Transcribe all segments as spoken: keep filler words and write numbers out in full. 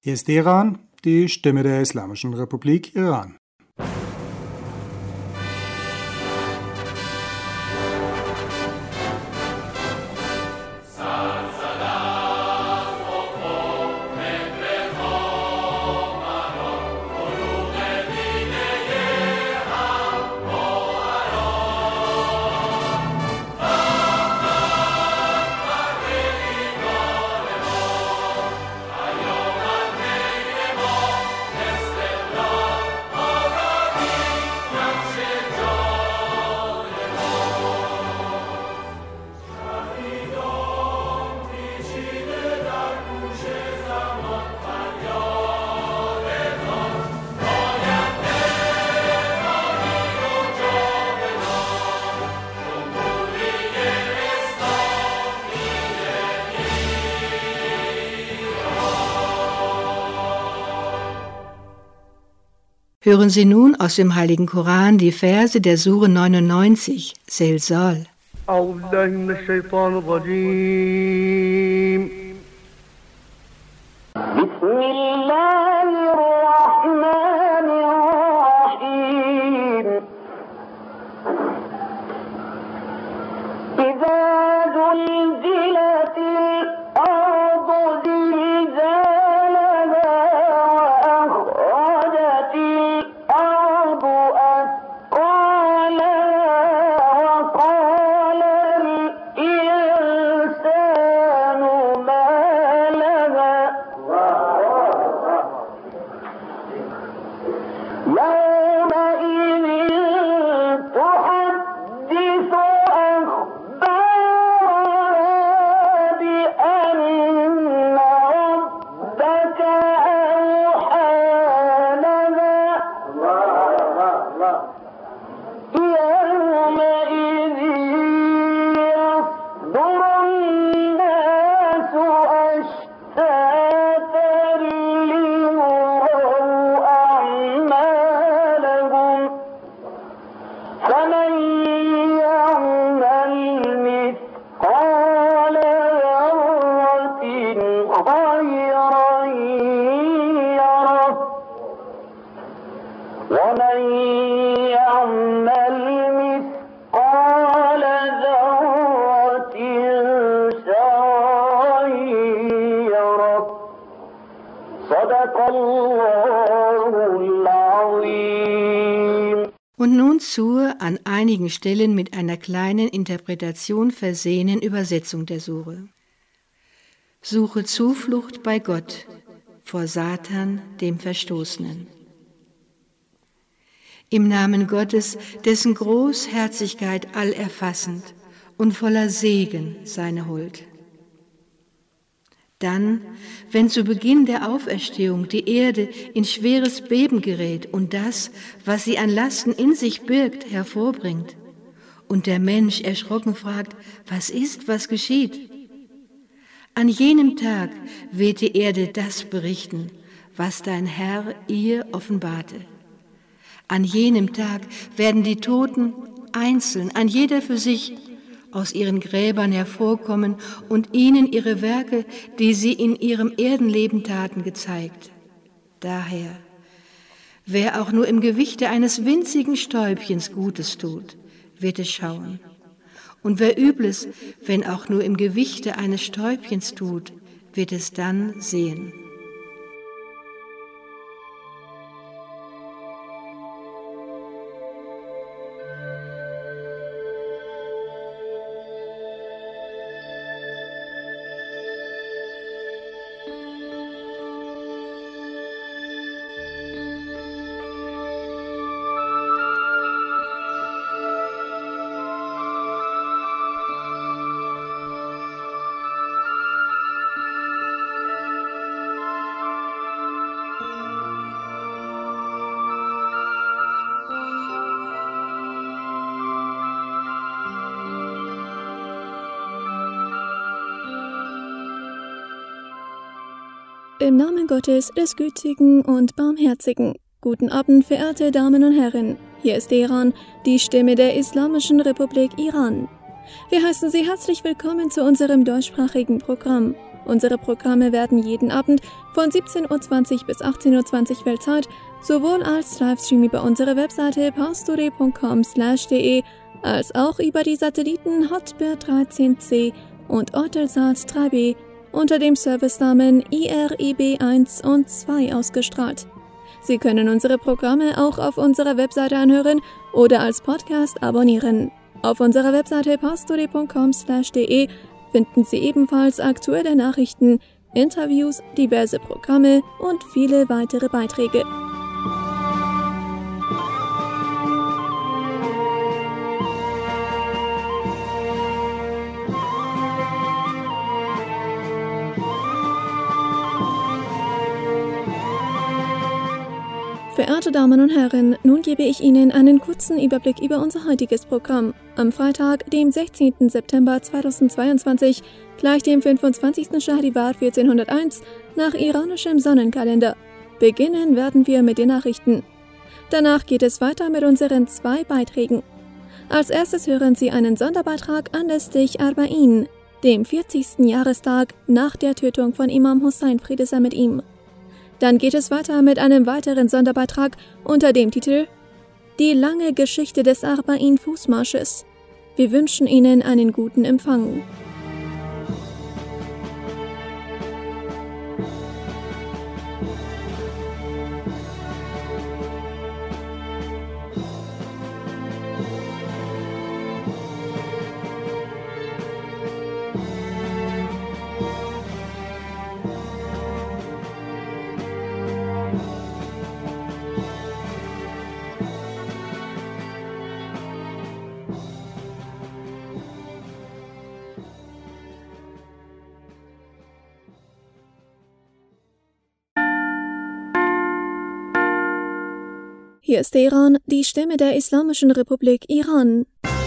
Hier ist Iran, die Stimme der Islamischen Republik Iran. Hören Sie nun aus dem Heiligen Koran die Verse der Sure neunundneunzig, Zilzal. Und nun zur an einigen Stellen mit einer kleinen Interpretation versehenen Übersetzung der Sure. Suche Zuflucht bei Gott vor Satan, dem Verstoßenen. Im Namen Gottes, dessen Großherzigkeit allerfassend und voller Segen seine Huld. Dann, wenn zu Beginn der Auferstehung die Erde in schweres Beben gerät und das, was sie an Lasten in sich birgt, hervorbringt, und der Mensch erschrocken fragt, was ist, was geschieht? An jenem Tag wird die Erde das berichten, was dein Herr ihr offenbarte. An jenem Tag werden die Toten einzeln, ein jeder für sich, aus ihren Gräbern hervorkommen und ihnen ihre Werke, die sie in ihrem Erdenleben taten, gezeigt. Daher, wer auch nur im Gewichte eines winzigen Stäubchens Gutes tut, wird es schauen. Und wer Übles, wenn auch nur im Gewichte eines Stäubchens tut, wird es dann sehen. Im Namen Gottes, des Gütigen und Barmherzigen. Guten Abend, verehrte Damen und Herren. Hier ist Iran, die Stimme der Islamischen Republik Iran. Wir heißen Sie herzlich willkommen zu unserem deutschsprachigen Programm. Unsere Programme werden jeden Abend von siebzehn Uhr zwanzig bis achtzehn Uhr zwanzig Weltzeit sowohl als Livestream über unsere Webseite pastore punkt com slash de als auch über die Satelliten Hotbird dreizehn C und Eutelsat drei B unter dem Servicenamen I R I B eins und zwei ausgestrahlt. Sie können unsere Programme auch auf unserer Webseite anhören oder als Podcast abonnieren. Auf unserer Webseite pastore punkt com slash de finden Sie ebenfalls aktuelle Nachrichten, Interviews, diverse Programme und viele weitere Beiträge. Verehrte Damen und Herren, nun gebe ich Ihnen einen kurzen Überblick über unser heutiges Programm. Am Freitag, dem sechzehnten September zweitausendzweiundzwanzig, gleich dem fünfundzwanzigsten Shahrivar vierzehnhunderteins nach iranischem Sonnenkalender. Beginnen werden wir mit den Nachrichten. Danach geht es weiter mit unseren zwei Beiträgen. Als erstes hören Sie einen Sonderbeitrag anlässlich Arba'in, dem vierzigsten Jahrestag nach der Tötung von Imam Hussein, Friede sei mit ihm. Dann geht es weiter mit einem weiteren Sonderbeitrag unter dem Titel Die lange Geschichte des Arba'in-Fußmarsches. Wir wünschen Ihnen einen guten Empfang. Hier ist Teheran, die Stimme der Islamischen Republik Iran.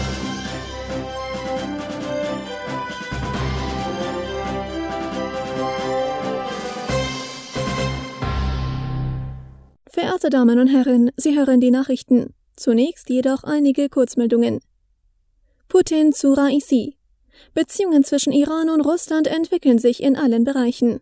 Verehrte Damen und Herren, Sie hören die Nachrichten. Zunächst jedoch einige Kurzmeldungen. Putin zu Raisi. Beziehungen zwischen Iran und Russland entwickeln sich in allen Bereichen.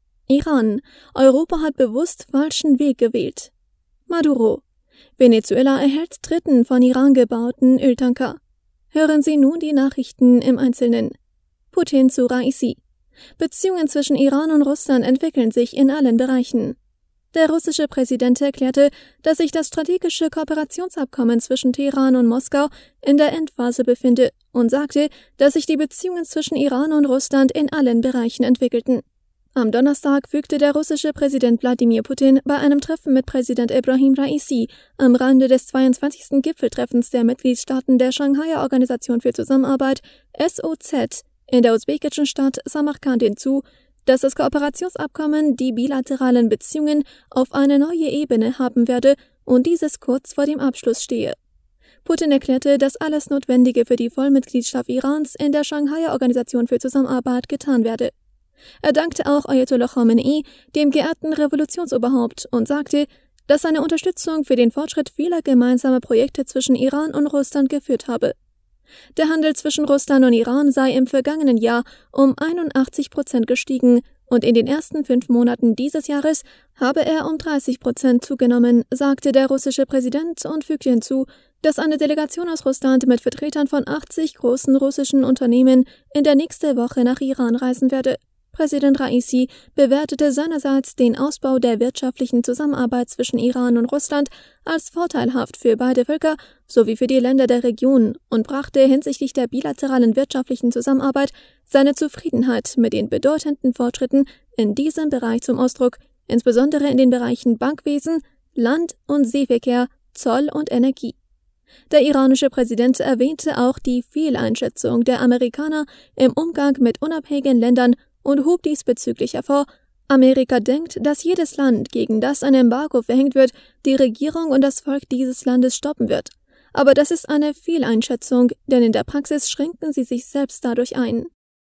Iran. Europa hat bewusst falschen Weg gewählt. Maduro. Venezuela erhält dritten von Iran gebauten Öltanker. Hören Sie nun die Nachrichten im Einzelnen. Putin zu Raisi. Beziehungen zwischen Iran und Russland entwickeln sich in allen Bereichen. Der russische Präsident erklärte, dass sich das strategische Kooperationsabkommen zwischen Teheran und Moskau in der Endphase befinde und sagte, dass sich die Beziehungen zwischen Iran und Russland in allen Bereichen entwickelten. Am Donnerstag fügte der russische Präsident Wladimir Putin bei einem Treffen mit Präsident Ebrahim Raisi am Rande des zweiundzwanzigsten Gipfeltreffens der Mitgliedstaaten der Shanghaier Organisation für Zusammenarbeit S O Z in der usbekischen Stadt Samarkand hinzu, dass das Kooperationsabkommen die bilateralen Beziehungen auf eine neue Ebene haben werde und dieses kurz vor dem Abschluss stehe. Putin erklärte, dass alles Notwendige für die Vollmitgliedschaft Irans in der Shanghaier Organisation für Zusammenarbeit getan werde. Er dankte auch Ayatollah Khamenei, dem geehrten Revolutionsoberhaupt, und sagte, dass seine Unterstützung für den Fortschritt vieler gemeinsamer Projekte zwischen Iran und Russland geführt habe. Der Handel zwischen Russland und Iran sei im vergangenen Jahr um einundachtzig Prozent gestiegen und in den ersten fünf Monaten dieses Jahres habe er um dreißig Prozent zugenommen, sagte der russische Präsident und fügte hinzu, dass eine Delegation aus Russland mit Vertretern von achtzig großen russischen Unternehmen in der nächsten Woche nach Iran reisen werde. Präsident Raisi bewertete seinerseits den Ausbau der wirtschaftlichen Zusammenarbeit zwischen Iran und Russland als vorteilhaft für beide Völker sowie für die Länder der Region und brachte hinsichtlich der bilateralen wirtschaftlichen Zusammenarbeit seine Zufriedenheit mit den bedeutenden Fortschritten in diesem Bereich zum Ausdruck, insbesondere in den Bereichen Bankwesen, Land- und Seeverkehr, Zoll und Energie. Der iranische Präsident erwähnte auch die Fehleinschätzung der Amerikaner im Umgang mit unabhängigen Ländern und hob diesbezüglich hervor, Amerika denkt, dass jedes Land, gegen das ein Embargo verhängt wird, die Regierung und das Volk dieses Landes stoppen wird. Aber das ist eine Fehleinschätzung, denn in der Praxis schränken sie sich selbst dadurch ein.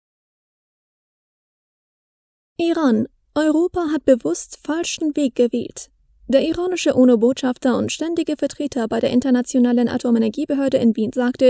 Iran. Europa hat bewusst falschen Weg gewählt. Der iranische UNO-Botschafter und ständige Vertreter bei der Internationalen Atomenergiebehörde in Wien sagte,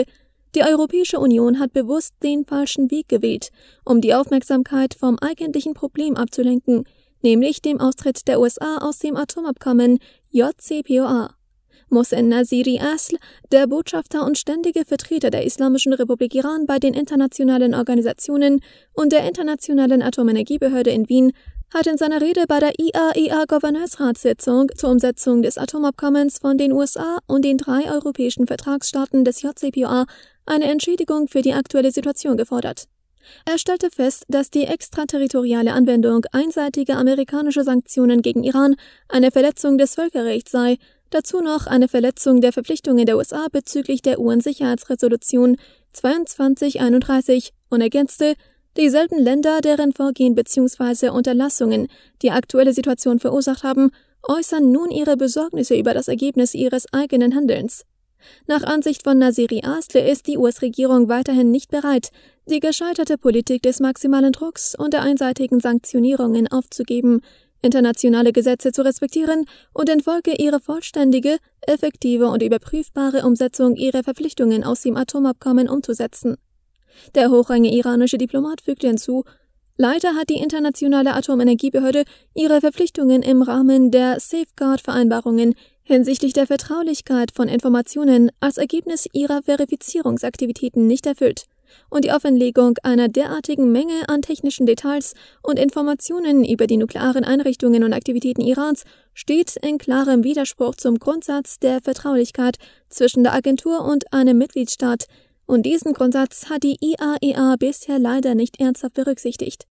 Die Europäische Union hat bewusst den falschen Weg gewählt, um die Aufmerksamkeit vom eigentlichen Problem abzulenken, nämlich dem Austritt der U S A aus dem Atomabkommen J C P O A. Mohsen Nasiri Asl, der Botschafter und ständige Vertreter der Islamischen Republik Iran bei den internationalen Organisationen und der Internationalen Atomenergiebehörde in Wien, hat in seiner Rede bei der I A E A-Gouverneursratssitzung zur Umsetzung des Atomabkommens von den U S A und den drei europäischen Vertragsstaaten des J C P O A eine Entschädigung für die aktuelle Situation gefordert. Er stellte fest, dass die extraterritoriale Anwendung einseitiger amerikanischer Sanktionen gegen Iran eine Verletzung des Völkerrechts sei, dazu noch eine Verletzung der Verpflichtungen der U S A bezüglich der U N-Sicherheitsresolution zweiundzwanzig einunddreißig und ergänzte, dieselben Länder, deren Vorgehen bzw. Unterlassungen die aktuelle Situation verursacht haben, äußern nun ihre Besorgnisse über das Ergebnis ihres eigenen Handelns. Nach Ansicht von Nasiri Asle ist die U S-Regierung weiterhin nicht bereit, die gescheiterte Politik des maximalen Drucks und der einseitigen Sanktionierungen aufzugeben, internationale Gesetze zu respektieren und in Folge ihre vollständige, effektive und überprüfbare Umsetzung ihrer Verpflichtungen aus dem Atomabkommen umzusetzen. Der hochrangige iranische Diplomat fügte hinzu, leider hat die Internationale Atomenergiebehörde ihre Verpflichtungen im Rahmen der Safeguard-Vereinbarungen hinsichtlich der Vertraulichkeit von Informationen als Ergebnis ihrer Verifizierungsaktivitäten nicht erfüllt, und die Offenlegung einer derartigen Menge an technischen Details und Informationen über die nuklearen Einrichtungen und Aktivitäten Irans steht in klarem Widerspruch zum Grundsatz der Vertraulichkeit zwischen der Agentur und einem Mitgliedstaat, und diesen Grundsatz hat die I A E A bisher leider nicht ernsthaft berücksichtigt.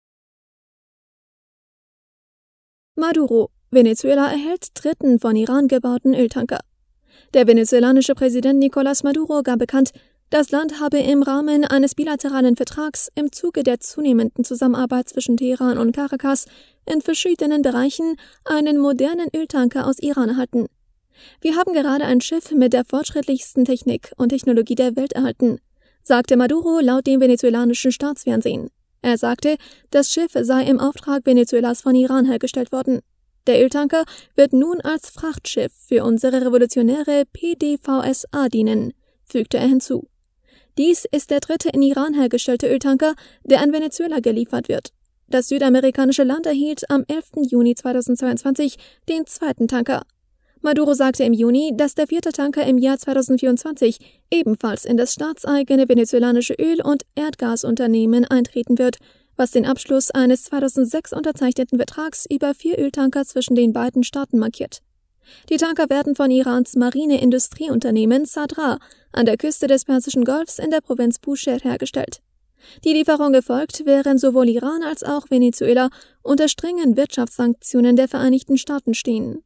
Maduro. Venezuela erhält dritten von Iran gebauten Öltanker. Der venezuelanische Präsident Nicolás Maduro gab bekannt, das Land habe im Rahmen eines bilateralen Vertrags im Zuge der zunehmenden Zusammenarbeit zwischen Teheran und Caracas in verschiedenen Bereichen einen modernen Öltanker aus Iran erhalten. Wir haben gerade ein Schiff mit der fortschrittlichsten Technik und Technologie der Welt erhalten, sagte Maduro laut dem venezolanischen Staatsfernsehen. Er sagte, das Schiff sei im Auftrag Venezuelas von Iran hergestellt worden. Der Öltanker wird nun als Frachtschiff für unsere revolutionäre P D V S A dienen, fügte er hinzu. Dies ist der dritte in Iran hergestellte Öltanker, der an Venezuela geliefert wird. Das südamerikanische Land erhielt am elften Juni zweitausendzweiundzwanzig den zweiten Tanker. Maduro sagte im Juni, dass der vierte Tanker im Jahr zweitausendvierundzwanzig ebenfalls in das staatseigene venezuelanische Öl- und Erdgasunternehmen eintreten wird, was den Abschluss eines zweitausendsechs unterzeichneten Vertrags über vier Öltanker zwischen den beiden Staaten markiert. Die Tanker werden von Irans Marineindustrieunternehmen Sadra an der Küste des Persischen Golfs in der Provinz Bushehr hergestellt. Die Lieferung erfolgt, während sowohl Iran als auch Venezuela unter strengen Wirtschaftssanktionen der Vereinigten Staaten stehen.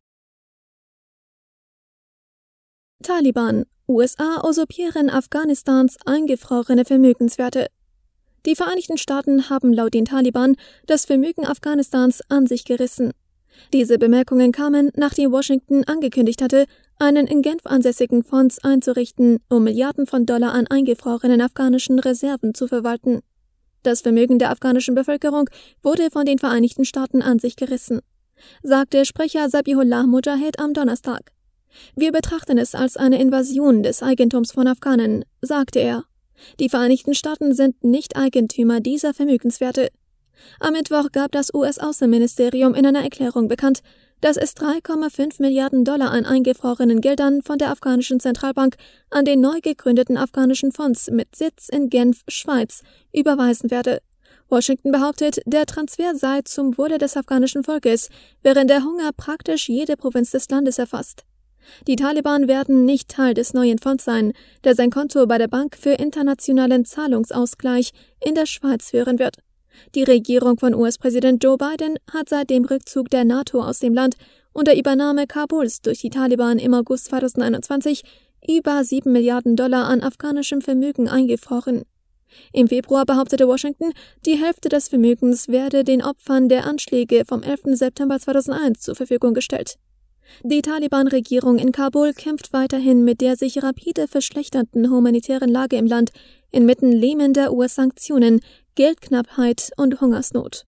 Taliban. U S A usurpieren Afghanistans eingefrorene Vermögenswerte. Die Vereinigten Staaten haben laut den Taliban das Vermögen Afghanistans an sich gerissen. Diese Bemerkungen kamen, nachdem Washington angekündigt hatte, einen in Genf ansässigen Fonds einzurichten, um Milliarden von Dollar an eingefrorenen afghanischen Reserven zu verwalten. Das Vermögen der afghanischen Bevölkerung wurde von den Vereinigten Staaten an sich gerissen, sagte Sprecher Zabihullah Mujahid am Donnerstag. Wir betrachten es als eine Invasion des Eigentums von Afghanen, sagte er. Die Vereinigten Staaten sind nicht Eigentümer dieser Vermögenswerte. Am Mittwoch gab das U S-Außenministerium in einer Erklärung bekannt, dass es drei Komma fünf Milliarden Dollar an eingefrorenen Geldern von der afghanischen Zentralbank an den neu gegründeten afghanischen Fonds mit Sitz in Genf, Schweiz, überweisen werde. Washington behauptet, der Transfer sei zum Wohle des afghanischen Volkes, während der Hunger praktisch jede Provinz des Landes erfasst. Die Taliban werden nicht Teil des neuen Fonds sein, der sein Konto bei der Bank für internationalen Zahlungsausgleich in der Schweiz führen wird. Die Regierung von U S-Präsident Joe Biden hat seit dem Rückzug der NATO aus dem Land und der Übernahme Kabuls durch die Taliban im August zweitausendeinundzwanzig über sieben Milliarden Dollar an afghanischem Vermögen eingefroren. Im Februar behauptete Washington, die Hälfte des Vermögens werde den Opfern der Anschläge vom elften September zweitausendeins zur Verfügung gestellt. Die Taliban-Regierung in Kabul kämpft weiterhin mit der sich rapide verschlechternden humanitären Lage im Land inmitten lähmender U S-Sanktionen, Geldknappheit und Hungersnot.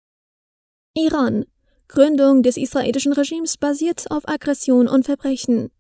Iran. Gründung des israelischen Regimes basiert auf Aggression und Verbrechen.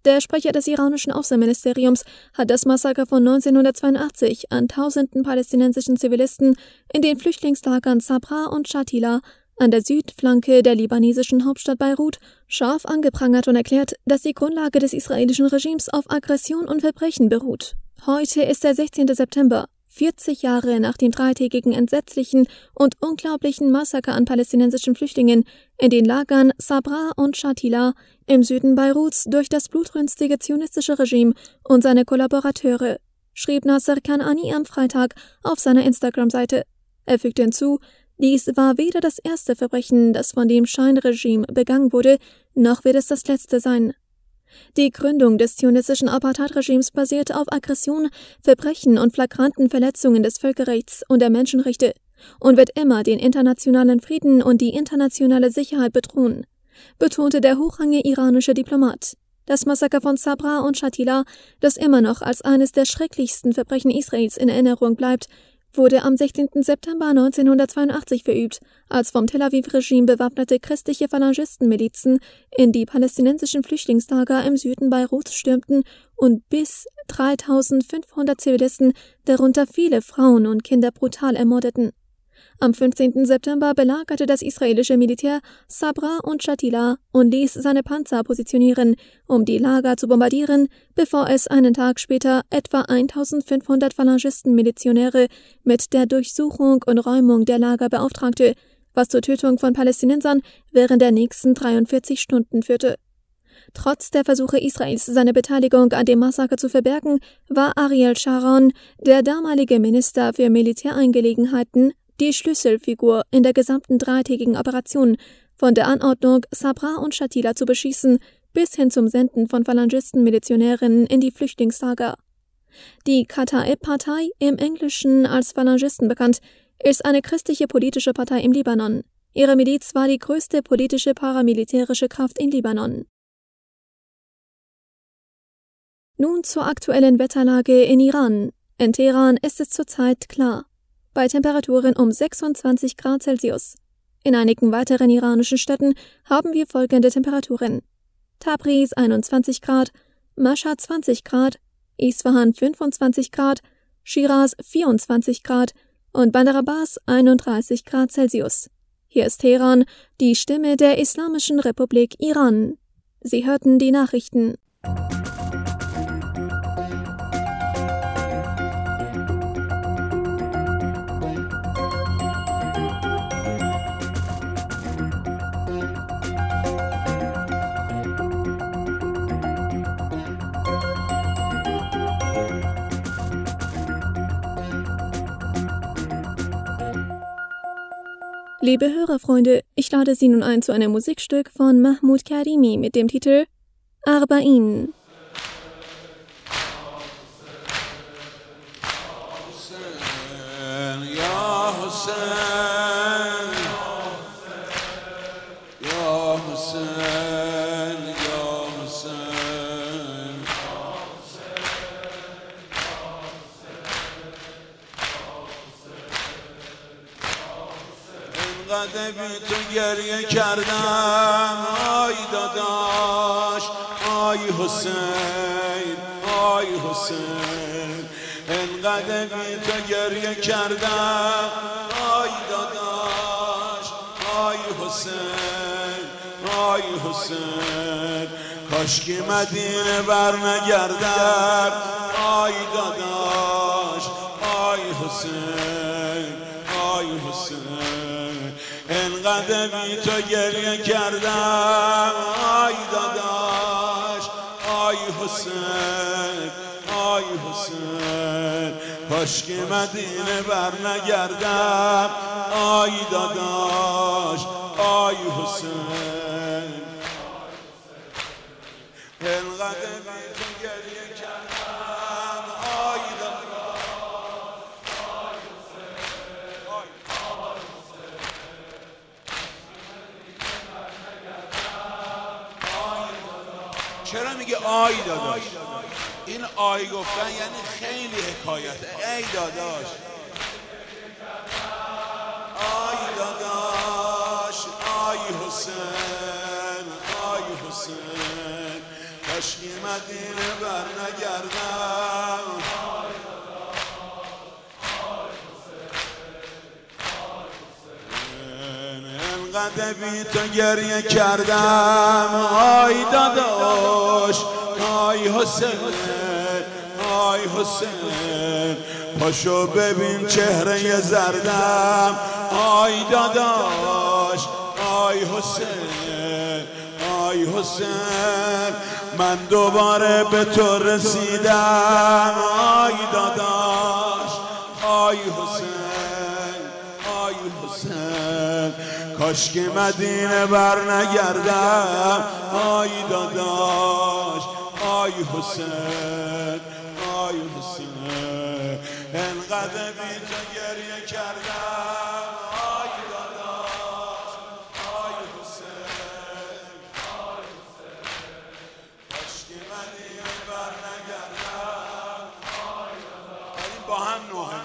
Der Sprecher des iranischen Außenministeriums hat das Massaker von neunzehnhundertzweiundachtzig an tausenden palästinensischen Zivilisten in den Flüchtlingslagern Sabra und Shatila an der Südflanke der libanesischen Hauptstadt Beirut scharf angeprangert und erklärt, dass die Grundlage des israelischen Regimes auf Aggression und Verbrechen beruht. Heute ist der sechzehnte September, vierzig Jahre nach dem dreitägigen entsetzlichen und unglaublichen Massaker an palästinensischen Flüchtlingen in den Lagern Sabra und Shatila im Süden Beiruts durch das blutrünstige zionistische Regime und seine Kollaborateure, schrieb Nasser Kanani am Freitag auf seiner Instagram-Seite. Er fügte hinzu, dies war weder das erste Verbrechen, das von dem Scheinregime begangen wurde, noch wird es das letzte sein. Die Gründung des zionistischen Apartheid-Regimes basiert auf Aggression, Verbrechen und flagranten Verletzungen des Völkerrechts und der Menschenrechte und wird immer den internationalen Frieden und die internationale Sicherheit bedrohen, betonte der hochrangige iranische Diplomat. Das Massaker von Sabra und Shatila, das immer noch als eines der schrecklichsten Verbrechen Israels in Erinnerung bleibt, wurde am sechzehnten September neunzehnhundertzweiundachtzig verübt, als vom Tel Aviv-Regime bewaffnete christliche Phalangistenmilizen in die palästinensischen Flüchtlingslager im Süden Beiruts stürmten und bis dreitausendfünfhundert Zivilisten, darunter viele Frauen und Kinder, brutal ermordeten. Am fünfzehnten September belagerte das israelische Militär Sabra und Shatila und ließ seine Panzer positionieren, um die Lager zu bombardieren, bevor es einen Tag später etwa eintausendfünfhundert Phalangisten-Milizionäre mit der Durchsuchung und Räumung der Lager beauftragte, was zur Tötung von Palästinensern während der nächsten dreiundvierzig Stunden führte. Trotz der Versuche Israels, seine Beteiligung an dem Massaker zu verbergen, war Ariel Sharon, der damalige Minister für Militärangelegenheiten, die Schlüsselfigur in der gesamten dreitägigen Operation, von der Anordnung, Sabra und Shatila zu beschießen, bis hin zum Senden von Phalangisten-Milizionären in die Flüchtlingslager. Die Kataeb-Partei, im Englischen als Phalangisten bekannt, ist eine christliche politische Partei im Libanon. Ihre Miliz war die größte politische paramilitärische Kraft in Libanon. Nun zur aktuellen Wetterlage in Iran. In Teheran ist es zurzeit klar, bei Temperaturen um sechsundzwanzig Grad Celsius. In einigen weiteren iranischen Städten haben wir folgende Temperaturen: Tabriz einundzwanzig Grad, Mashhad zwanzig Grad, Isfahan fünfundzwanzig Grad, Shiraz vierundzwanzig Grad und Bandar Abbas einunddreißig Grad Celsius. Hier ist Teheran, die Stimme der Islamischen Republik Iran. Sie hörten die Nachrichten. Liebe Hörerfreunde, ich lade Sie nun ein zu einem Musikstück von Mahmoud Karimi mit dem Titel Arba'in. انقدر بی تو گریه کردم آی داداش آی حسین آی حسین انقدر بی تو گریه کردم آی داداش آی حسین آی حسین کاشکی مدینه بر نگردم آی داداش آی حسین آی حسین انقدر بی تو گریه کردم آی داداش آی حسین آی حسین کاشکی مدینه بر نگردم آی داداش آی حسین انقدر بی تو گریه کردم آی داداش آی حسین. چرا میگه آی داداش؟ این آی گفتن یعنی خیلی حکایته. ای داداش آی داداش آی حسین آی حسین کاشکی مدینه بر نگردم انقدر بی تو گریه کردم آی داداش آی حسین آی حسین پاشو ببین چهره زردم آی داداش آی حسین آی حسین من دوباره به تو رسیدم آی داداش آی حسین آی حسین کاشکی مدینه بر نگردم آی داداش آی حسین آی حسین انقدر بی تو گریه کردم آی داداش آی حسین آی حسین کاشکی مدینه بر نگردم آی داداش این با هم نوهم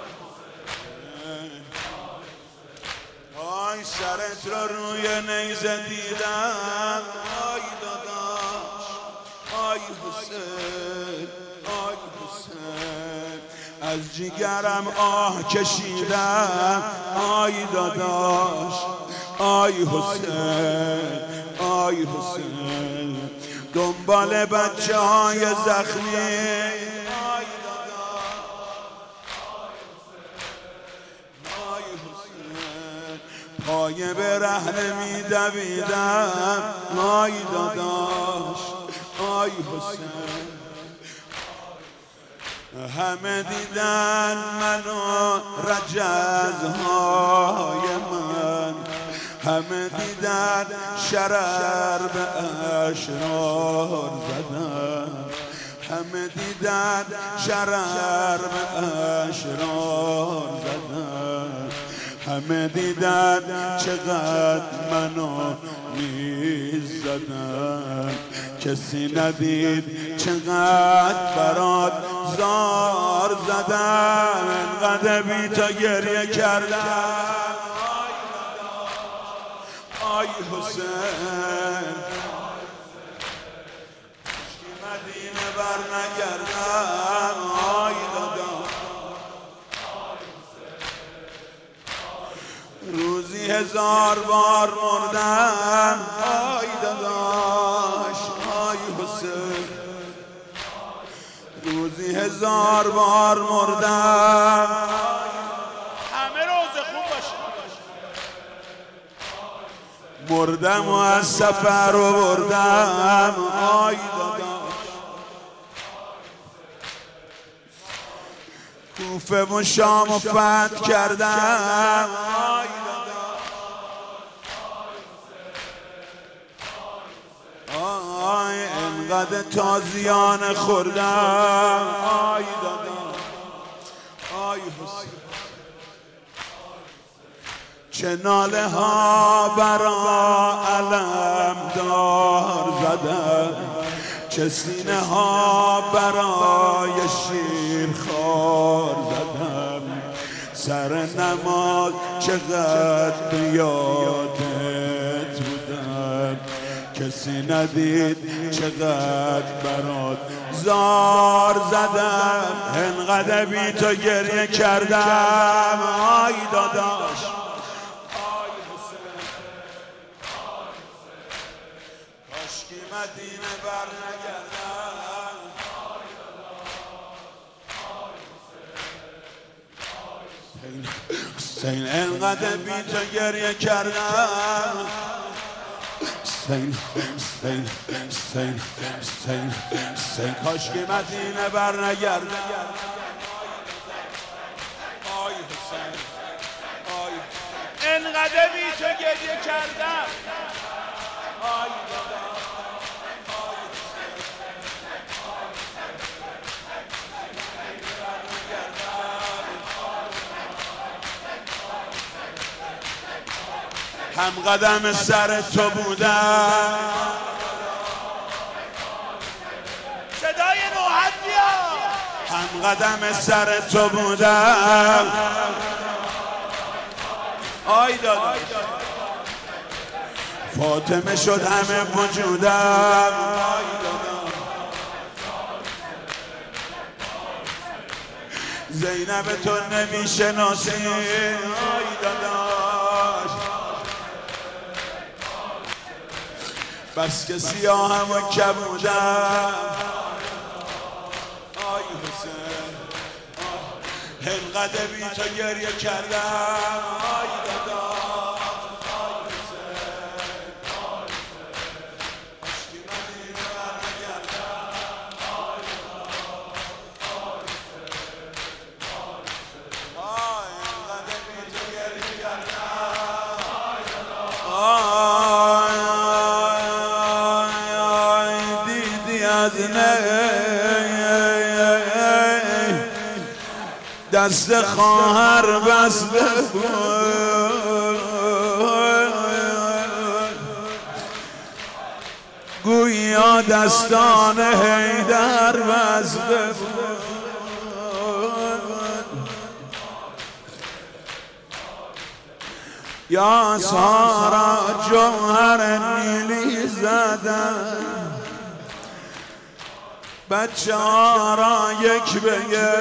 آی سرت رو روی نیزه دیدم آی داداش آی حسین آی حسین از جگرم آه کشیدم آی داداش آی حسین آی حسین دنبال بچه های زخمی پایه به رهنه می دویدم آی داداش آی حسین همه دیدن منو رجزهای من همه دیدن شرر به اشرار زدن همه دیدن شرر به اشرار زدن همه دیدن چقدر منو میزدن کسی ندید چقدر برات زار زدم انقدر بی تو گریه کردم آی حسین کاشکی مدینه بر نگردم آی داداش روزی هزار بار مردم آی داداش آی حسین روزی هزار بار مردم همه روز خوب باشه مردم و از سفر رو بردم آی داداش کوفه و شام و فتح کردم آی آی انقدر تازیانه خوردم آی داداش آی حسین چه ناله ها برا علم دار زدم چه سینه ها برای شیر خار زدم سر نماز چقدر یادت بودم کسی ندید چقدر برات زار زدم انقدر بی تو گریه کردم آی داداش آی حسین کاشکی مدینه بر نگردم حسین انقدر بی تو گریه کردم حسین حسین حسین حسین حسین کاشکی مدینه بر نگردم آی حسین آی انقدر بی تو گریه کردم آی داداش هم قدم سر تو بودم صدای نوحت بیا هم قدم سر تو بودم آی داداش فاطمه شد همه وجودم آی داداش زینب تو نمیشناسی آی داداش بس که سیاهم و کبودم آی حسین انقدر بی تو گریه کردم آی داداش دست خواهر بسته بود گویا دستان حیدر بسته بود یا سارا جوهر نیلی زدن بچه ها را یک بگه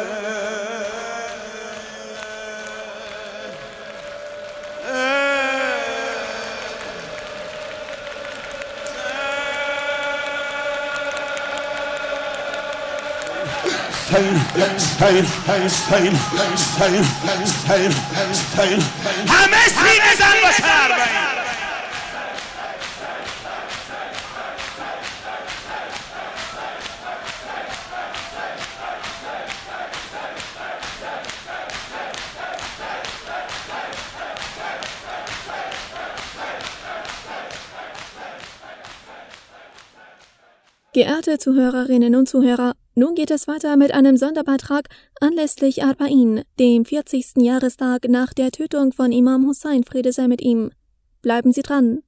همه سینه زن باشه اربعین Geehrte Zuhörerinnen und Zuhörer, nun geht es weiter mit einem Sonderbeitrag anlässlich Arba'in, dem vierzigsten Jahrestag nach der Tötung von Imam Hussein, Friede sei mit ihm. Bleiben Sie dran!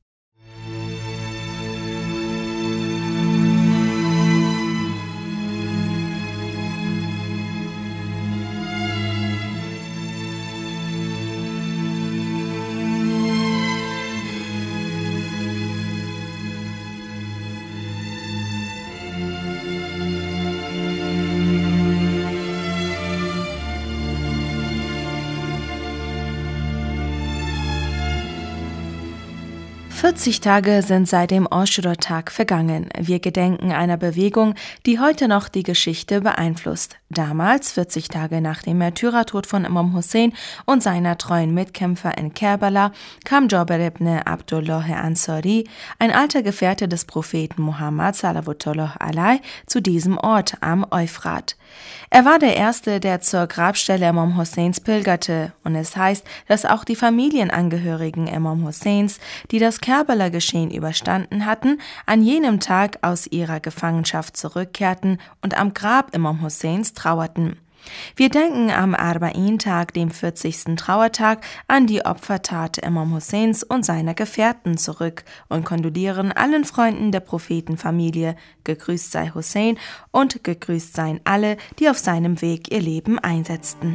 vierzig Tage sind seit dem Aschura-Tag vergangen. Wir gedenken einer Bewegung, die heute noch die Geschichte beeinflusst. Damals, vierzig Tage nach dem Märtyrertod von Imam Hussein und seiner treuen Mitkämpfer in Kerbala, kam Jabir ibn Abdullah Ansari, ein alter Gefährte des Propheten Muhammad salawatullah alaihi, zu diesem Ort am Euphrat. Er war der Erste, der zur Grabstelle Imam Husseins pilgerte, und es heißt, dass auch die Familienangehörigen Imam Husseins, die das Kerbala-Geschehen überstanden hatten, an jenem Tag aus ihrer Gefangenschaft zurückkehrten und am Grab Imam Husseins trauerten. Wir denken am Arba'in-Tag, dem vierzigsten Trauertag, an die Opfertat Imam Husseins und seiner Gefährten zurück und kondolieren allen Freunden der Prophetenfamilie, gegrüßt sei Hussein und gegrüßt seien alle, die auf seinem Weg ihr Leben einsetzten.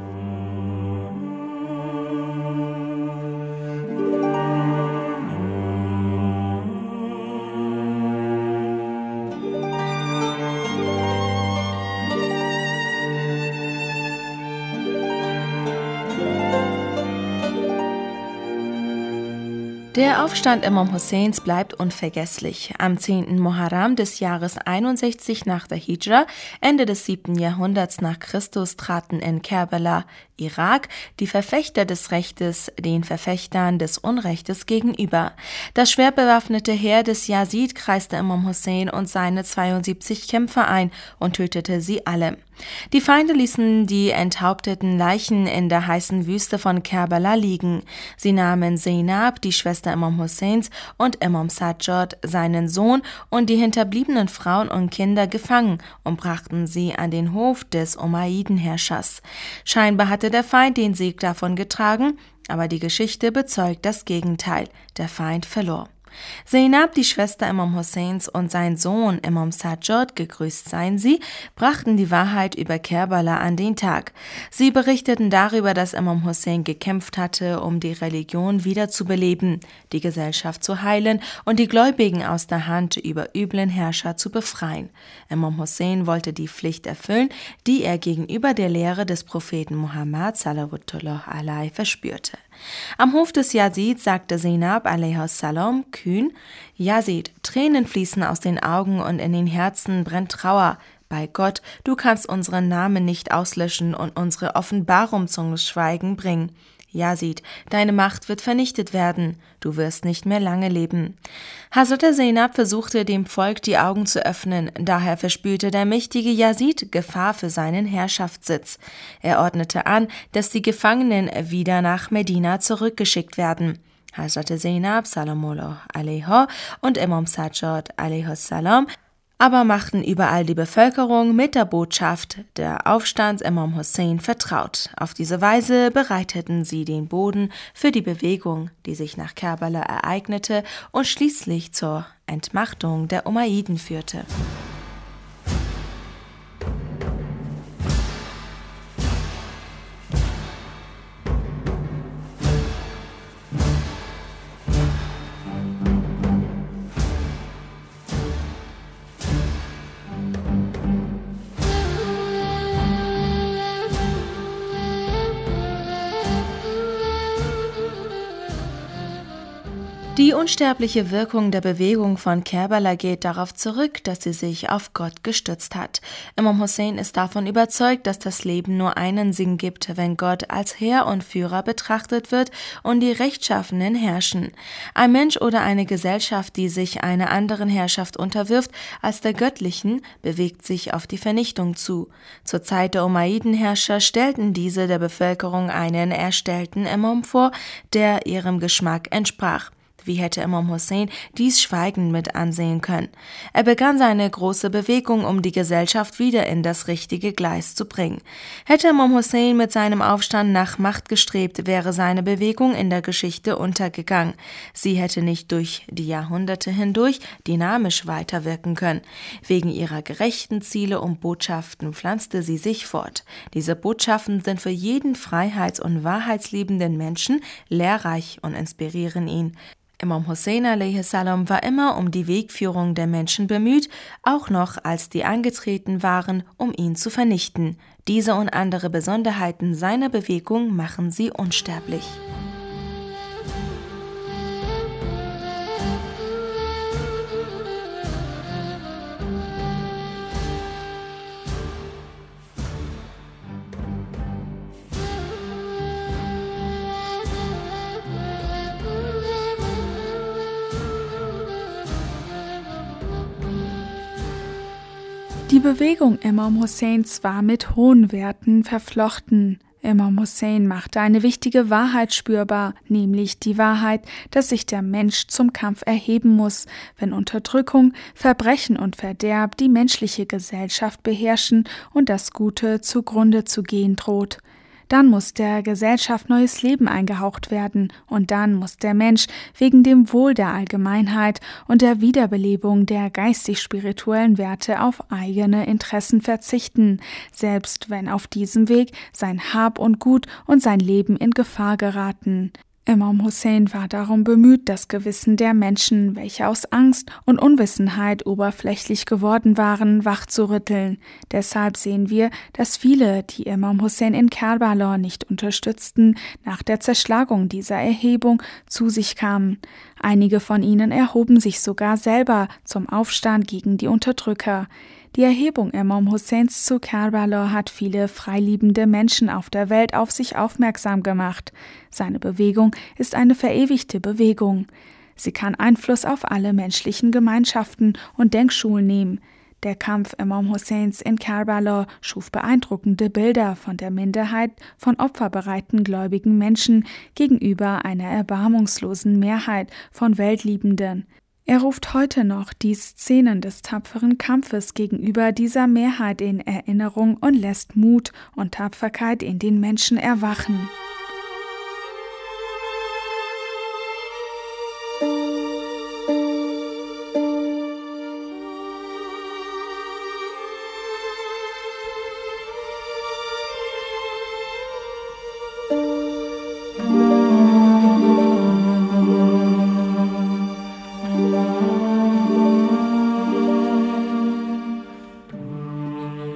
Der Aufstand Imam Husseins bleibt unvergesslich. Am zehnten Muharram des Jahres einundsechzig nach der Hijra, Ende des siebten Jahrhunderts nach Christus, traten in Kerbala, Irak, die Verfechter des Rechtes den Verfechtern des Unrechtes gegenüber. Das schwer bewaffnete Heer des Yazid kreiste Imam Hussein und seine zweiundsiebzig Kämpfer ein und tötete sie alle. Die Feinde ließen die enthaupteten Leichen in der heißen Wüste von Kerbala liegen. Sie nahmen Zainab, die Schwester Imam Husseins, und Imam Sajjad, seinen Sohn, und die hinterbliebenen Frauen und Kinder gefangen und brachten sie an den Hof des Umayyaden-Herrschers. Scheinbar hatte der Feind den Sieg davon getragen, aber die Geschichte bezeugt das Gegenteil. Der Feind verlor. Zainab, die Schwester Imam Husseins, und sein Sohn Imam Sajjad, gegrüßt seien sie, brachten die Wahrheit über Kerbala an den Tag. Sie berichteten darüber, dass Imam Hussein gekämpft hatte, um die Religion wiederzubeleben, die Gesellschaft zu heilen und die Gläubigen aus der Hand über üblen Herrscher zu befreien. Imam Hussein wollte die Pflicht erfüllen, die er gegenüber der Lehre des Propheten Muhammad sallallahu alaihi verspürte. Am Hof des Yazid sagte Zainab alaihi salam kühn: Yazid, Tränen fließen aus den Augen und in den Herzen brennt Trauer. Bei Gott, du kannst unseren Namen nicht auslöschen und unsere Offenbarung zum Schweigen bringen. Yazid, deine Macht wird vernichtet werden, du wirst nicht mehr lange leben. Hazrat Zainab versuchte dem Volk die Augen zu öffnen, daher verspürte der mächtige Yazid Gefahr für seinen Herrschaftssitz. Er ordnete an, dass die Gefangenen wieder nach Medina zurückgeschickt werden. Hazrat Zainab sallallahu alaihi und Imam Sajjad alaihi salam aber machten überall die Bevölkerung mit der Botschaft der Aufstands Imam Hussein vertraut. Auf diese Weise bereiteten sie den Boden für die Bewegung, die sich nach Kerbala ereignete und schließlich zur Entmachtung der Umayyiden führte. Die unsterbliche Wirkung der Bewegung von Kerbala geht darauf zurück, dass sie sich auf Gott gestützt hat. Imam Hussein ist davon überzeugt, dass das Leben nur einen Sinn gibt, wenn Gott als Herr und Führer betrachtet wird und die Rechtschaffenen herrschen. Ein Mensch oder eine Gesellschaft, die sich einer anderen Herrschaft unterwirft als der göttlichen, bewegt sich auf die Vernichtung zu. Zur Zeit der Umayyidenherrscher stellten diese der Bevölkerung einen erstellten Imam vor, der ihrem Geschmack entsprach. Wie hätte Imam Hussein dies schweigend mit ansehen können? Er begann seine große Bewegung, um die Gesellschaft wieder in das richtige Gleis zu bringen. Hätte Imam Hussein mit seinem Aufstand nach Macht gestrebt, wäre seine Bewegung in der Geschichte untergegangen. Sie hätte nicht durch die Jahrhunderte hindurch dynamisch weiterwirken können. Wegen ihrer gerechten Ziele und Botschaften pflanzte sie sich fort. Diese Botschaften sind für jeden freiheits- und wahrheitsliebenden Menschen lehrreich und inspirieren ihn. Imam Hussein alaihi salam war immer um die Wegführung der Menschen bemüht, auch noch als die angetreten waren, um ihn zu vernichten. Diese und andere Besonderheiten seiner Bewegung machen sie unsterblich. Die Bewegung Imam Husseins war mit hohen Werten verflochten. Imam Hussein machte eine wichtige Wahrheit spürbar, nämlich die Wahrheit, dass sich der Mensch zum Kampf erheben muss, wenn Unterdrückung, Verbrechen und Verderb die menschliche Gesellschaft beherrschen und das Gute zugrunde zu gehen droht. Dann muss der Gesellschaft neues Leben eingehaucht werden und dann muss der Mensch wegen dem Wohl der Allgemeinheit und der Wiederbelebung der geistig-spirituellen Werte auf eigene Interessen verzichten, selbst wenn auf diesem Weg sein Hab und Gut und sein Leben in Gefahr geraten. Imam Hussein war darum bemüht, das Gewissen der Menschen, welche aus Angst und Unwissenheit oberflächlich geworden waren, wachzurütteln. Deshalb sehen wir, dass viele, die Imam Hussein in Kerbala nicht unterstützten, nach der Zerschlagung dieser Erhebung zu sich kamen. Einige von ihnen erhoben sich sogar selber zum Aufstand gegen die Unterdrücker. Die Erhebung Imam Husseins zu Kerbala hat viele freiliebende Menschen auf der Welt auf sich aufmerksam gemacht. Seine Bewegung ist eine verewigte Bewegung. Sie kann Einfluss auf alle menschlichen Gemeinschaften und Denkschulen nehmen. Der Kampf Imam Husseins in Kerbala schuf beeindruckende Bilder von der Minderheit von opferbereiten gläubigen Menschen gegenüber einer erbarmungslosen Mehrheit von Weltliebenden. Er ruft heute noch die Szenen des tapferen Kampfes gegenüber dieser Mehrheit in Erinnerung und lässt Mut und Tapferkeit in den Menschen erwachen.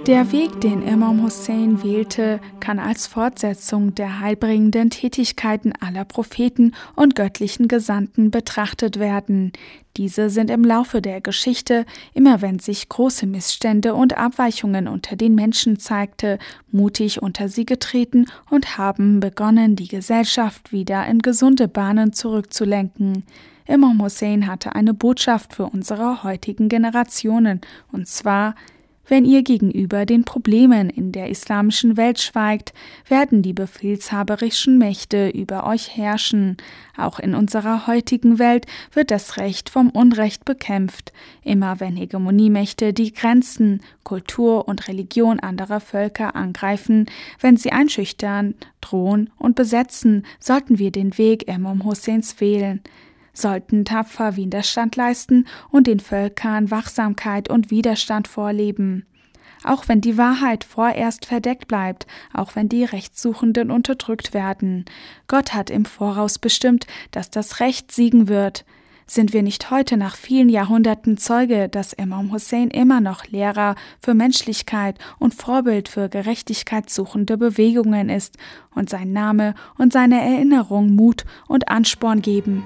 Der Weg, den Imam Hussein wählte, kann als Fortsetzung der heilbringenden Tätigkeiten aller Propheten und göttlichen Gesandten betrachtet werden. Diese sind im Laufe der Geschichte, immer wenn sich große Missstände und Abweichungen unter den Menschen zeigte, mutig unter sie getreten und haben begonnen, die Gesellschaft wieder in gesunde Bahnen zurückzulenken. Imam Hussein hatte eine Botschaft für unsere heutigen Generationen, und zwar: Wenn ihr gegenüber den Problemen in der islamischen Welt schweigt, werden die befehlshaberischen Mächte über euch herrschen. Auch in unserer heutigen Welt wird das Recht vom Unrecht bekämpft. Immer wenn Hegemoniemächte die Grenzen, Kultur und Religion anderer Völker angreifen, wenn sie einschüchtern, drohen und besetzen, sollten wir den Weg Imam Husseins wählen. Sollten tapfer Widerstand leisten und den Völkern Wachsamkeit und Widerstand vorleben. Auch wenn die Wahrheit vorerst verdeckt bleibt, auch wenn die Rechtssuchenden unterdrückt werden. Gott hat im Voraus bestimmt, dass das Recht siegen wird. Sind wir nicht heute nach vielen Jahrhunderten Zeuge, dass Imam Hussein immer noch Lehrer für Menschlichkeit und Vorbild für gerechtigkeitssuchende Bewegungen ist und sein Name und seine Erinnerung Mut und Ansporn geben?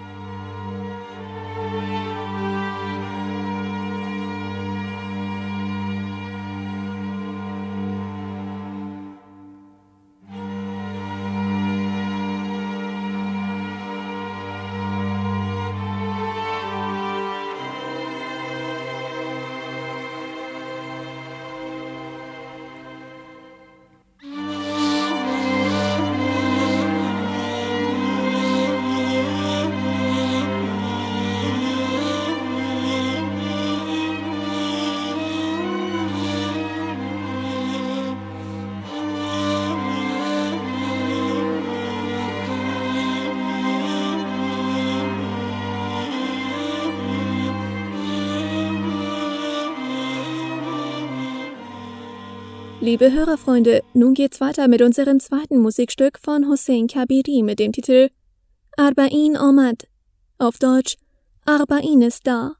Liebe Hörerfreunde, nun geht's weiter mit unserem zweiten Musikstück von Hossein Kabiri mit dem Titel Arba'in Omad, auf Deutsch Arba'in ist da.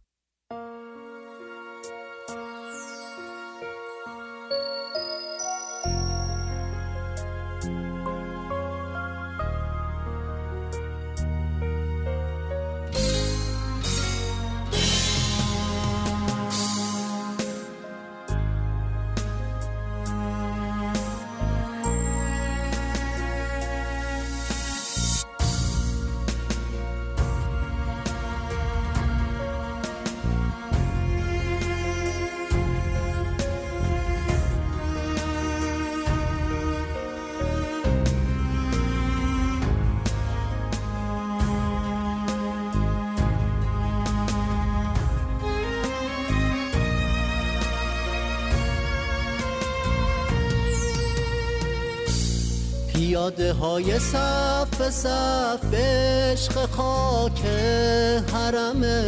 پیاده های صف صف به عشق خاک حرمه،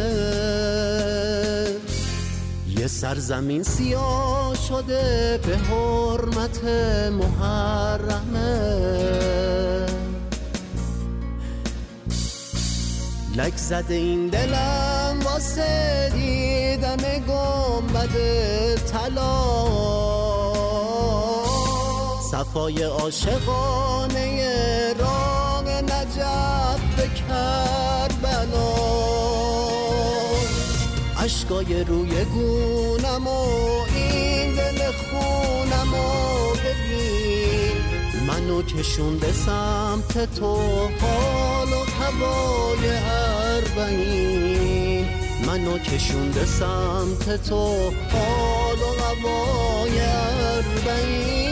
یه سرزمین سیاه شده به حرمت محرمه، لک زده این دلم واسه دیدن گنبد طلا، صفای عاشقانه راه نجف به کربلا، عشقای روی گونم و این دل خونم و ببین، منو کشونده سمت تو حال و هوای اربعین، منو کشونده سمت تو حال و هوای اربعین.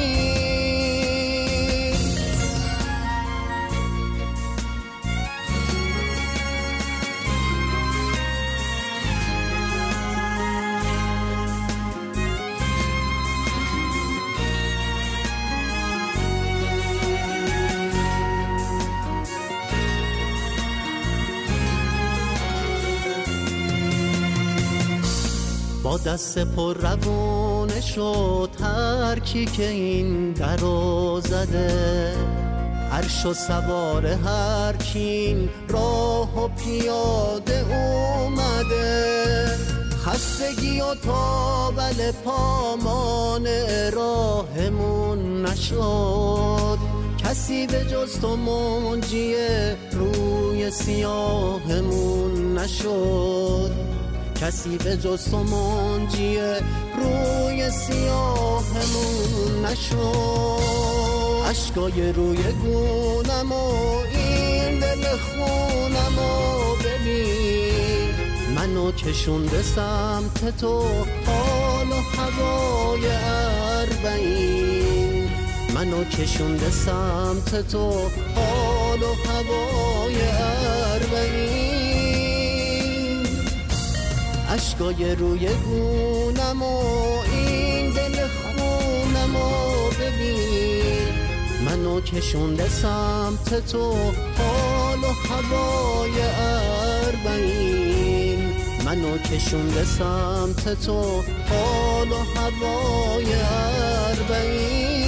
با دست پر روونش و ترکی که این درو زده، عرش و سوار هر کین راه و پیاده اومده، خستگی و تابل پامان راهمون نشد، کسی به جز تو منجی روی سیاهمون نشد، کسی به جز تو منجی روی سیاهمون نشد. اشکای روی گونم و این دل خونم و ببین، منو کشونده سمت تو حال و هوای اربعین، منو کشونده سمت تو حال و هوای اربعین. اشکای روی گونم و این دل خونم و ببین، منو کشونده سمت تو حال و هوای اربعین، منو کشونده سمت تو حال و هوای اربعین.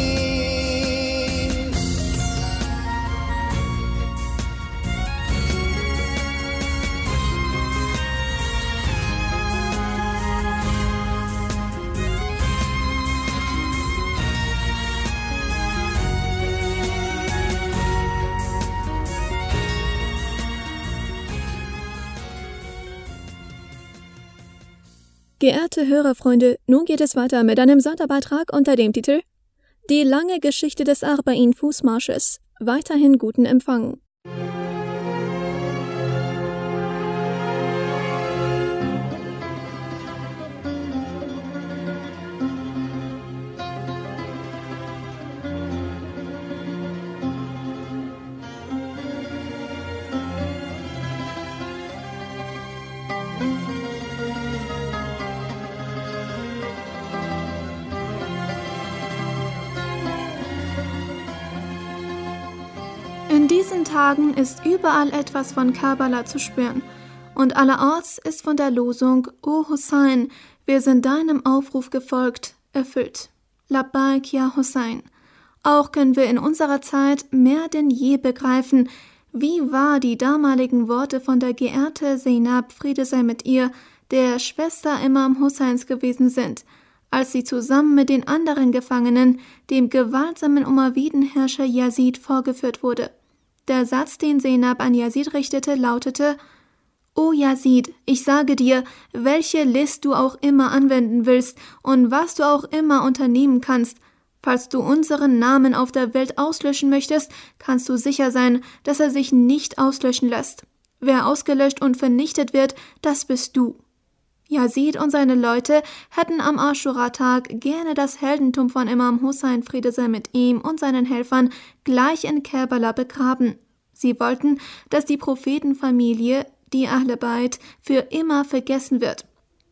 Geehrte Hörerfreunde, nun geht es weiter mit einem Sonderbeitrag unter dem Titel Die lange Geschichte des Arba'in-Fußmarsches. Weiterhin guten Empfang. In diesen Tagen ist überall etwas von Karbala zu spüren und allerorts ist von der Losung O Hussein, wir sind deinem Aufruf gefolgt, erfüllt. Labbaik ya Hussein. Auch können wir in unserer Zeit mehr denn je begreifen, wie wahr die damaligen Worte von der geehrte Zainab, Friede sei mit ihr, der Schwester Imam Husseins gewesen sind, als sie zusammen mit den anderen Gefangenen dem gewaltsamen Umayyaden-Herrscher Yazid vorgeführt wurde. Der Satz, den Zainab an Yazid richtete, lautete: O Yazid, ich sage dir, welche List du auch immer anwenden willst und was du auch immer unternehmen kannst, falls du unseren Namen auf der Welt auslöschen möchtest, kannst du sicher sein, dass er sich nicht auslöschen lässt. Wer ausgelöscht und vernichtet wird, das bist du. Yazid und seine Leute hätten am Aschura-Tag gerne das Heldentum von Imam Hussein, Friede sei mit ihm, und seinen Helfern gleich in Kerbala begraben. Sie wollten, dass die Prophetenfamilie, die Ahle Bayt, für immer vergessen wird.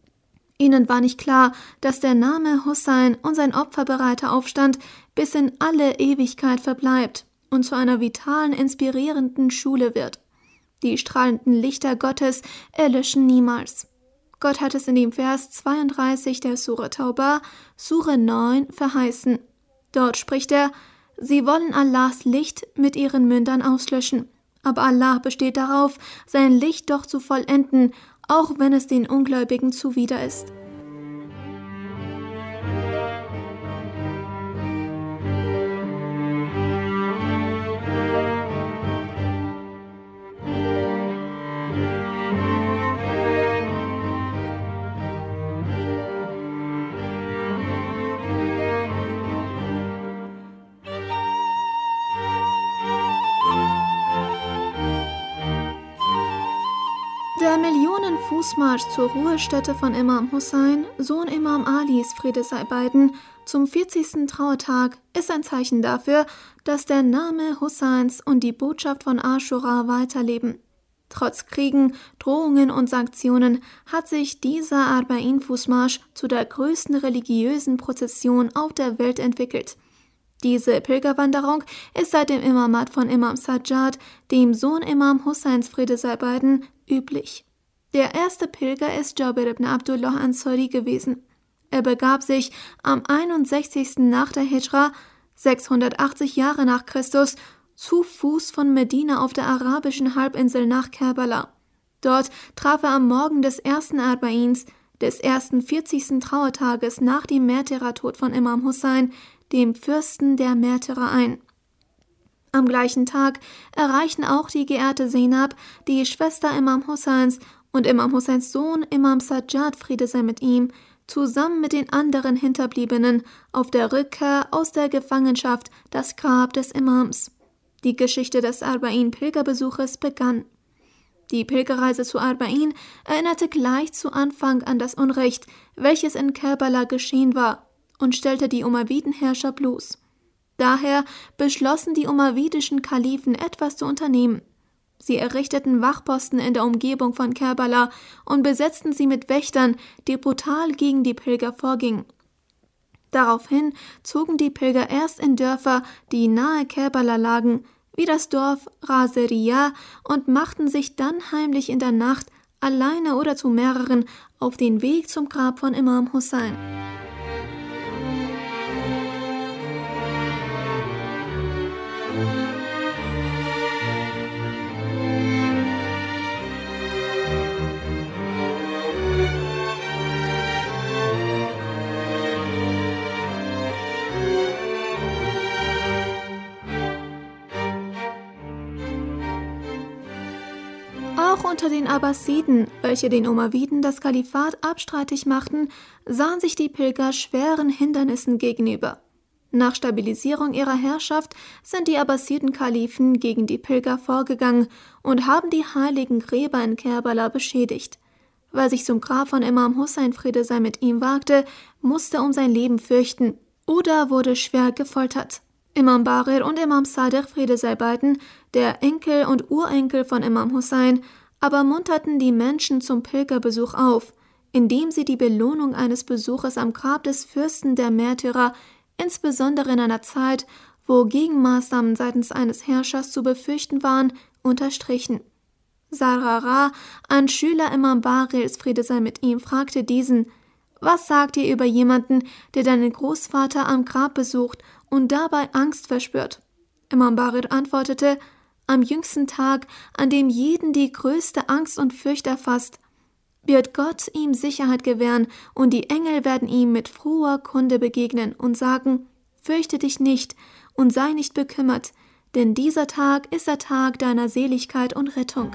Ihnen war nicht klar, dass der Name Hussein und sein opferbereiter Aufstand bis in alle Ewigkeit verbleibt und zu einer vitalen, inspirierenden Schule wird. Die strahlenden Lichter Gottes erlöschen niemals. Gott hat es in dem Vers zweiunddreißig der Sure Tauba, Sure neun, verheißen. Dort spricht er: Sie wollen Allahs Licht mit ihren Mündern auslöschen, aber Allah besteht darauf, sein Licht doch zu vollenden, auch wenn es den Ungläubigen zuwider ist. Der Millionenfußmarsch zur Ruhestätte von Imam Hussein, Sohn Imam Alis, Friede sei beiden, zum vierzigsten Trauertag ist ein Zeichen dafür, dass der Name Husseins und die Botschaft von Aschura weiterleben. Trotz Kriegen, Drohungen und Sanktionen hat sich dieser Arba'in-Fußmarsch zu der größten religiösen Prozession auf der Welt entwickelt. Diese Pilgerwanderung ist seit dem Imamat von Imam Sajjad, dem Sohn Imam Husseins, Friede sei beiden, üblich. Der erste Pilger ist Jabir ibn Abdullah Ansari gewesen. Er begab sich am einundsechzigsten nach der Hijra, sechshundertachtzig Jahre nach Christus, zu Fuß von Medina auf der arabischen Halbinsel nach Kerbala. Dort traf er am Morgen des ersten Arba'ins, des ersten vierzigsten Trauertages nach dem Märtyrertod von Imam Hussein, dem Fürsten der Märtyrer, ein. Am gleichen Tag erreichen auch die geehrte Zainab, die Schwester Imam Husseins, und Imam Husseins Sohn Imam Sajjad, Friede sei mit ihm, zusammen mit den anderen Hinterbliebenen auf der Rückkehr aus der Gefangenschaft das Grab des Imams. Die Geschichte des Arba'in-Pilgerbesuches begann. Die Pilgerreise zu Arba'in erinnerte gleich zu Anfang an das Unrecht, welches in Kerbala geschehen war, und stellte die Umayyadenherrscher bloß. Daher beschlossen die umayyadischen Kalifen, etwas zu unternehmen. Sie errichteten Wachposten in der Umgebung von Kerbala und besetzten sie mit Wächtern, die brutal gegen die Pilger vorgingen. Daraufhin zogen die Pilger erst in Dörfer, die nahe Kerbala lagen, wie das Dorf Raseriya, und machten sich dann heimlich in der Nacht, alleine oder zu mehreren, auf den Weg zum Grab von Imam Hussein. Auch unter den Abbasiden, welche den Umayyiden das Kalifat abstreitig machten, sahen sich die Pilger schweren Hindernissen gegenüber. Nach Stabilisierung ihrer Herrschaft sind die Abbasiden-Kalifen gegen die Pilger vorgegangen und haben die heiligen Gräber in Kerbala beschädigt. Wer sich zum Grab von Imam Hussein, Friede sei mit ihm, wagte, musste um sein Leben fürchten oder wurde schwer gefoltert. Imam Baqir und Imam Sadiq, Friede sei beiden, der Enkel und Urenkel von Imam Hussein, aber munterten die Menschen zum Pilgerbesuch auf, indem sie die Belohnung eines Besuches am Grab des Fürsten der Märtyrer, insbesondere in einer Zeit, wo Gegenmaßnahmen seitens eines Herrschers zu befürchten waren, unterstrichen. Sarara, ein Schüler Imam Baqirs, Friede sei mit ihm, fragte diesen: Was sagt ihr über jemanden, der deinen Großvater am Grab besucht und dabei Angst verspürt? Imam Baqir antwortete: Am jüngsten Tag, an dem jeden die größte Angst und Furcht erfasst, wird Gott ihm Sicherheit gewähren und die Engel werden ihm mit froher Kunde begegnen und sagen: Fürchte dich nicht und sei nicht bekümmert, denn dieser Tag ist der Tag deiner Seligkeit und Rettung.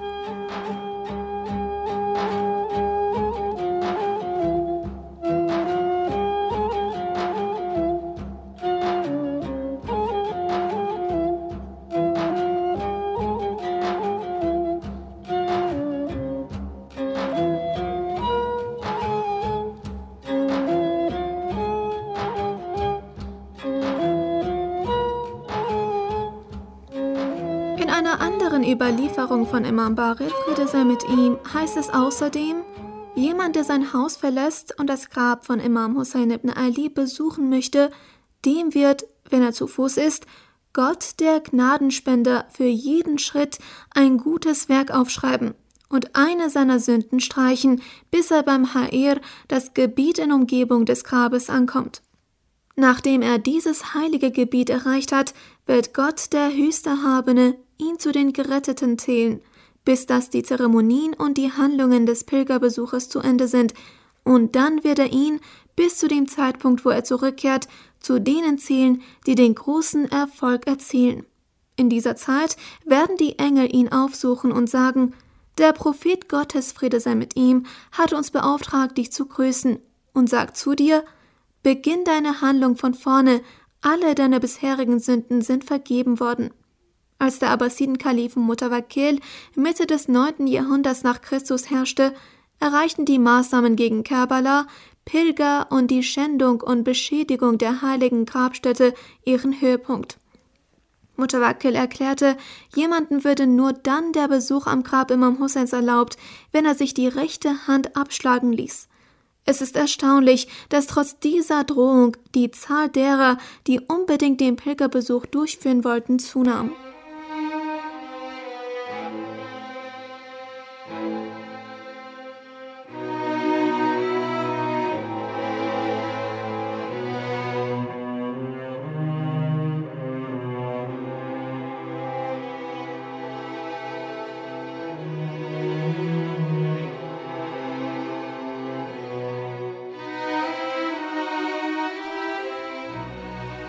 In einer anderen Überlieferung von Imam Baqir, Friede sei mit ihm, heißt es außerdem: Jemand, der sein Haus verlässt und das Grab von Imam Hussein ibn Ali besuchen möchte, dem wird, wenn er zu Fuß ist, Gott, der Gnadenspender, für jeden Schritt ein gutes Werk aufschreiben und eine seiner Sünden streichen, bis er beim Ha'ir, das Gebiet in Umgebung des Grabes, ankommt. Nachdem er dieses heilige Gebiet erreicht hat, wird Gott, der Höchsterhabene, ihn zu den Geretteten zählen, bis dass die Zeremonien und die Handlungen des Pilgerbesuches zu Ende sind, und dann wird er ihn, bis zu dem Zeitpunkt, wo er zurückkehrt, zu denen zählen, die den großen Erfolg erzielen. In dieser Zeit werden die Engel ihn aufsuchen und sagen: Der Prophet Gottes, Friede sei mit ihm, hat uns beauftragt, dich zu grüßen, und sagt zu dir: Beginn deine Handlung von vorne, alle deine bisherigen Sünden sind vergeben worden. Als der Abbasiden-Kalifen Mutawakkil Mitte des neunten Jahrhunderts nach Christus herrschte, erreichten die Maßnahmen gegen Kerbala, Pilger und die Schändung und Beschädigung der heiligen Grabstätte ihren Höhepunkt. Mutawakkil erklärte, jemandem würde nur dann der Besuch am Grab Imam Husseins erlaubt, wenn er sich die rechte Hand abschlagen ließ. Es ist erstaunlich, dass trotz dieser Drohung die Zahl derer, die unbedingt den Pilgerbesuch durchführen wollten, zunahm.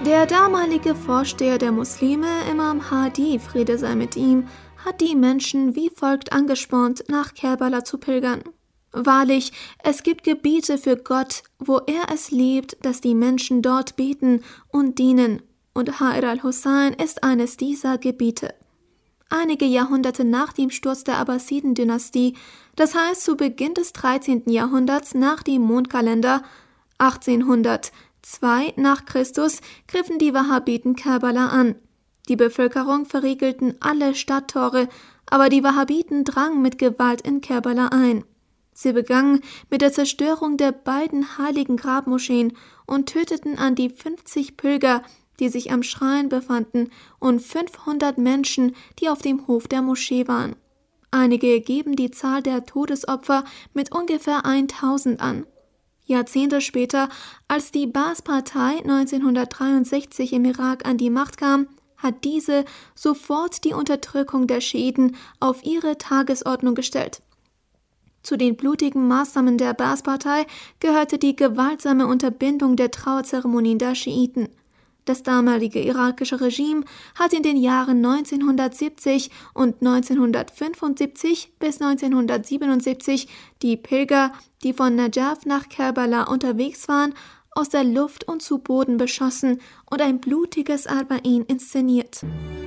Der damalige Vorsteher der Muslime, Imam Hadi, Friede sei mit ihm, hat die Menschen wie folgt angespornt, nach Kerbala zu pilgern. Wahrlich, es gibt Gebiete für Gott, wo er es liebt, dass die Menschen dort beten und dienen, und Ha'ir al-Hussein ist eines dieser Gebiete. Einige Jahrhunderte nach dem Sturz der Abbasiden-Dynastie, das heißt zu Beginn des dreizehnten Jahrhunderts nach dem Mondkalender, achtzehnhundertzwei nach Christus, griffen die Wahhabiten Kerbala an. Die Bevölkerung verriegelten alle Stadttore, aber die Wahhabiten drangen mit Gewalt in Kerbala ein. Sie begannen mit der Zerstörung der beiden heiligen Grabmoscheen und töteten an die fünfzig Pilger, die sich am Schrein befanden, und fünfhundert Menschen, die auf dem Hof der Moschee waren. Einige geben die Zahl der Todesopfer mit ungefähr tausend an. Jahrzehnte später, als die Baas-Partei neunzehnhundertdreiundsechzig im Irak an die Macht kam, hat diese sofort die Unterdrückung der Schiiten auf ihre Tagesordnung gestellt. Zu den blutigen Maßnahmen der Baas-Partei gehörte die gewaltsame Unterbindung der Trauerzeremonien der Schiiten. Das damalige irakische Regime hat in den Jahren neunzehnhundertsiebzig und neunzehnhundertfünfundsiebzig bis neunzehnhundertsiebenundsiebzig die Pilger, die von Najaf nach Kerbala unterwegs waren, aus der Luft und zu Boden beschossen und ein blutiges Arba'in inszeniert.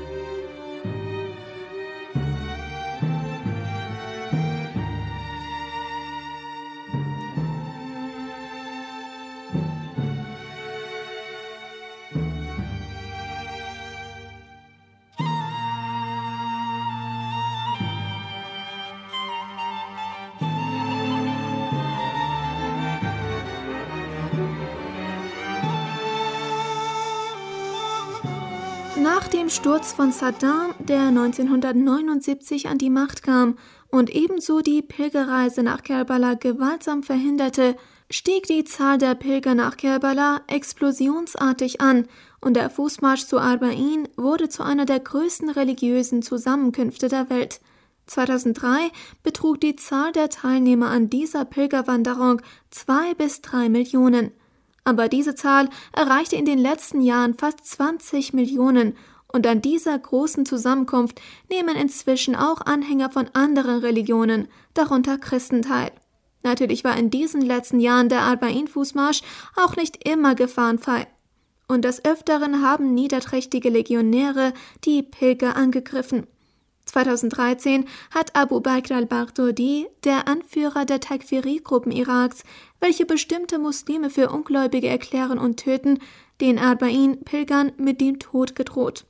Nach dem Sturz von Saddam, der neunzehnhundertneunundsiebzig an die Macht kam und ebenso die Pilgerreise nach Kerbala gewaltsam verhinderte, stieg die Zahl der Pilger nach Kerbala explosionsartig an und der Fußmarsch zu Arba'in wurde zu einer der größten religiösen Zusammenkünfte der Welt. zweitausenddrei betrug die Zahl der Teilnehmer an dieser Pilgerwanderung zwei bis drei Millionen. Aber diese Zahl erreichte in den letzten Jahren fast zwanzig Millionen und an dieser großen Zusammenkunft nehmen inzwischen auch Anhänger von anderen Religionen, darunter Christen, teil. Natürlich war in diesen letzten Jahren der Arba'in-Fußmarsch auch nicht immer gefahrenfrei. Und des Öfteren haben niederträchtige Legionäre die Pilger angegriffen. zweitausenddreizehn hat Abu Bakr al-Baghdadi, der Anführer der Takfiri-Gruppen Iraks, welche bestimmte Muslime für Ungläubige erklären und töten, den Arba'in-Pilgern mit dem Tod gedroht.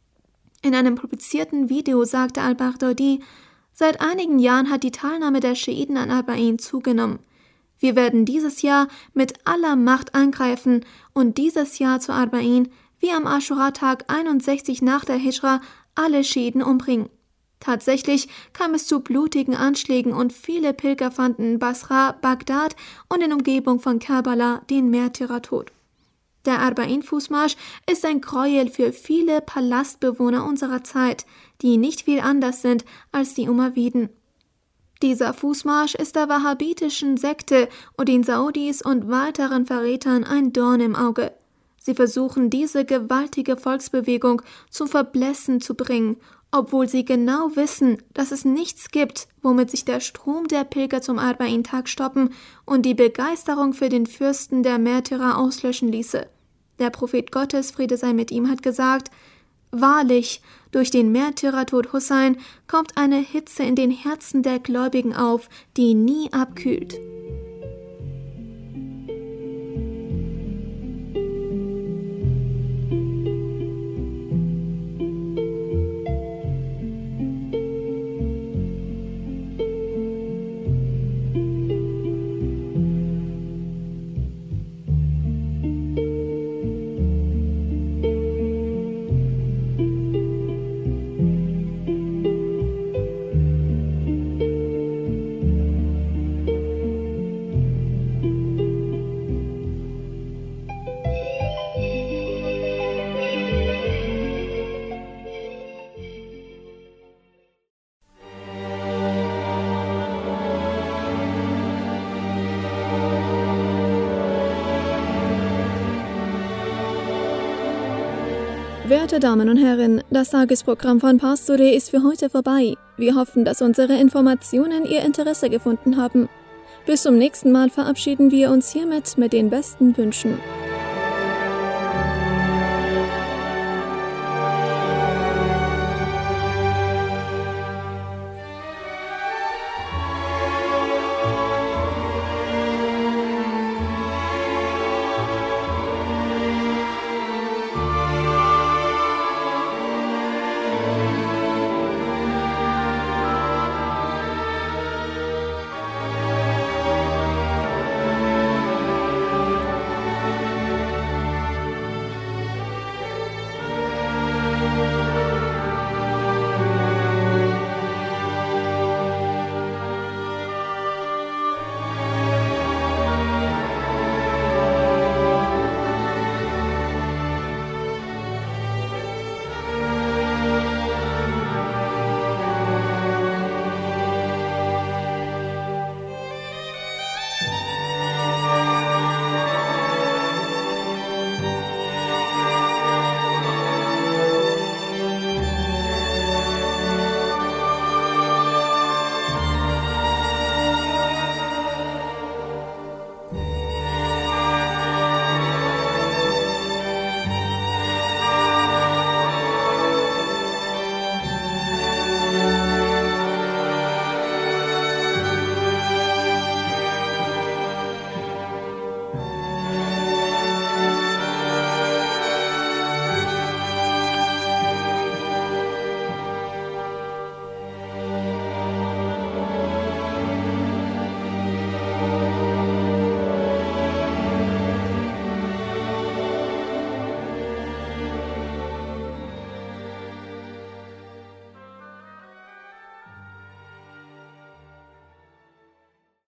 In einem publizierten Video sagte al-Baghdadi, seit einigen Jahren hat die Teilnahme der Schiiten an Arba'in zugenommen. Wir werden dieses Jahr mit aller Macht angreifen und dieses Jahr zu Arba'in, wie am Aschura-Tag einundsechzig nach der Hijra, alle Schiiten umbringen. Tatsächlich kam es zu blutigen Anschlägen und viele Pilger fanden in Basra, Bagdad und in Umgebung von Kerbala den Märtyrertod. Der Arba'in-Fußmarsch ist ein Gräuel für viele Palastbewohner unserer Zeit, die nicht viel anders sind als die Umayyiden. Dieser Fußmarsch ist der wahhabitischen Sekte und den Saudis und weiteren Verrätern ein Dorn im Auge. Sie versuchen, diese gewaltige Volksbewegung zum Verblässen zu bringen, obwohl sie genau wissen, dass es nichts gibt, womit sich der Strom der Pilger zum Arba'in-Tag stoppen und die Begeisterung für den Fürsten der Märtyrer auslöschen ließe. Der Prophet Gottes, Friede sei mit ihm, hat gesagt, wahrlich, durch den Märtyrertod Hussein kommt eine Hitze in den Herzen der Gläubigen auf, die nie abkühlt. Werte Damen und Herren, das Tagesprogramm von Pastore ist für heute vorbei. Wir hoffen, dass unsere Informationen Ihr Interesse gefunden haben. Bis zum nächsten Mal verabschieden wir uns hiermit mit den besten Wünschen.